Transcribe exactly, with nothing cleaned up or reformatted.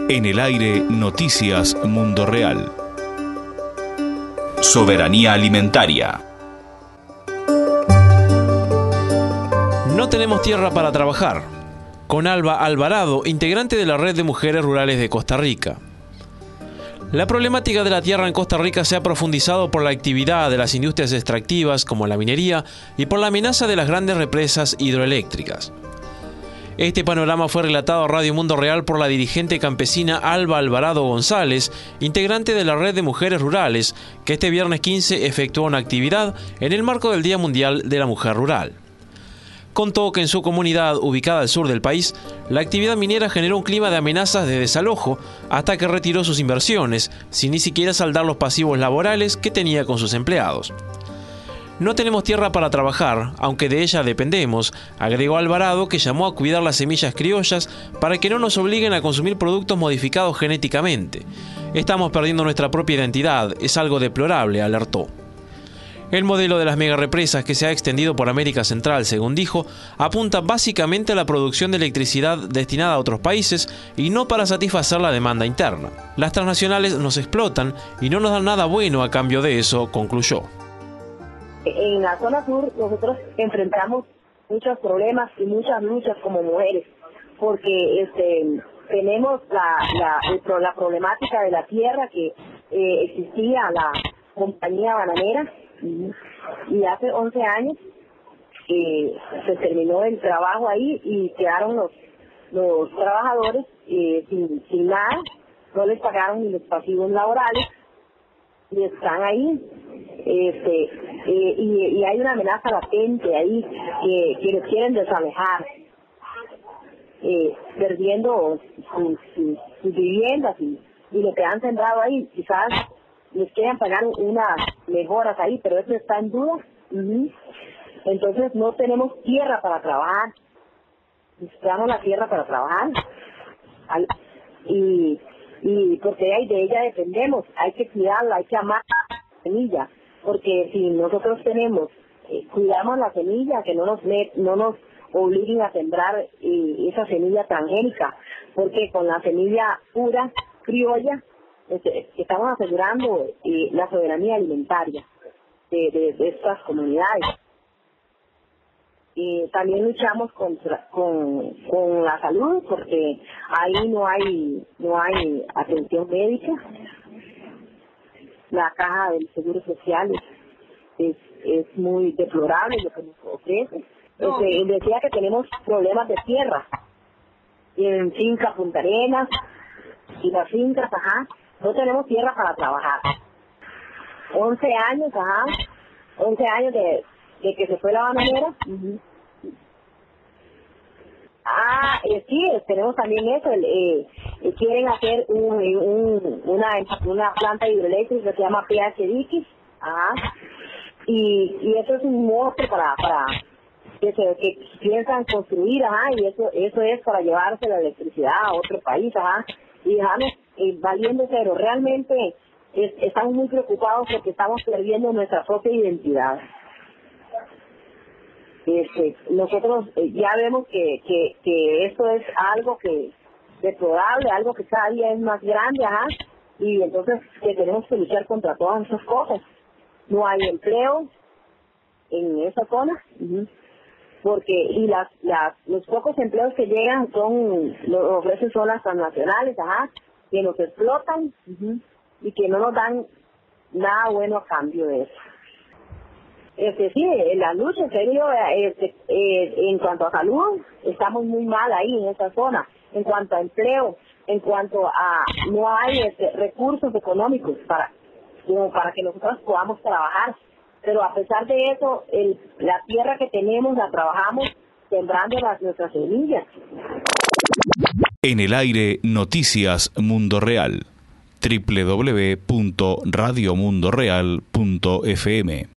En el aire, Noticias Mundo Real. Soberanía alimentaria. No tenemos tierra para trabajar. Con Alba Alvarado, integrante de la Red de Mujeres Rurales de Costa Rica. La problemática de la tierra en Costa Rica se ha profundizado por la actividad de las industrias extractivas como la minería y por la amenaza de las grandes represas hidroeléctricas. Este panorama fue relatado a Radio Mundo Real por la dirigente campesina Alba Alvarado González, integrante de la Red de Mujeres Rurales, que este viernes quince efectuó una actividad en el marco del Día Mundial de la Mujer Rural. Contó que en su comunidad, ubicada al sur del país, la actividad minera generó un clima de amenazas de desalojo hasta que retiró sus inversiones, sin ni siquiera saldar los pasivos laborales que tenía con sus empleados. No tenemos tierra para trabajar, aunque de ella dependemos, agregó Alvarado, que llamó a cuidar las semillas criollas para que no nos obliguen a consumir productos modificados genéticamente. Estamos perdiendo nuestra propia identidad, es algo deplorable, alertó. El modelo de las megarepresas que se ha extendido por América Central, según dijo, apunta básicamente a la producción de electricidad destinada a otros países y no para satisfacer la demanda interna. Las transnacionales nos explotan y no nos dan nada bueno a cambio de eso, concluyó. En la zona sur nosotros enfrentamos muchos problemas y muchas luchas como mujeres, porque este tenemos la la, el, la problemática de la tierra, que eh, existía la compañía bananera y, y hace once años eh, se terminó el trabajo ahí y quedaron los los trabajadores eh, sin, sin nada, no les pagaron ni los pasivos laborales y están ahí. Este, eh, y, y hay una amenaza latente ahí que, que les quieren desalojar, eh, perdiendo sus, sus, sus viviendas y, y lo que han sembrado ahí. Quizás les quieren pagar unas mejoras ahí, pero eso está en duda. Uh-huh. Entonces no tenemos tierra para trabajar, necesitamos la tierra para trabajar Al, y, y porque de, de ella dependemos, hay que cuidarla, hay que amar la semilla. Porque si nosotros tenemos, eh, cuidamos la semilla, que no nos met, no nos obliguen a sembrar eh, esa semilla transgénica, porque con la semilla pura, criolla, este, estamos asegurando eh, la soberanía alimentaria de, de, de estas comunidades. Eh, también luchamos contra, con, con la salud, porque ahí no hay, no hay atención médica. La caja del Seguro Social es, es, es muy deplorable lo que nos ofrece. No. Este, decía que tenemos problemas de tierra. Y en finca Punta Arenas y las fincas, ajá, no tenemos tierra para trabajar. once años, ajá, once años de, de que se fue la bananera. Uh-huh. Ah, eh, sí, tenemos también eso, el, eh, eh, quieren hacer un, un, una una planta hidroeléctrica que se llama P H X, ajá, y, y eso es un monstruo para, para que, se, que piensan construir, ajá, y eso eso es para llevarse la electricidad a otro país, ajá, y dejarnos eh, valiendo cero. Realmente es, estamos muy preocupados porque estamos perdiendo nuestra propia identidad. Este, nosotros eh, ya vemos que, que, que esto es algo que deplorable, algo que cada día es más grande, ajá, y entonces que tenemos que luchar contra todas esas cosas. No hay empleo en esa zona, uh-huh, porque y las, las los pocos empleos que llegan son los ofrecen zonas transnacionales, ajá, que nos explotan, uh-huh, y que no nos dan nada bueno a cambio de eso. Este, sí, la lucha, en serio, este, eh, en cuanto a salud, estamos muy mal ahí en esa zona. En cuanto a empleo, en cuanto a no hay este, recursos económicos para como para que nosotros podamos trabajar. Pero a pesar de eso, el, la tierra que tenemos la trabajamos sembrando las, nuestras semillas. En el aire, Noticias Mundo Real. doble u doble u doble u punto radio mundo real punto f m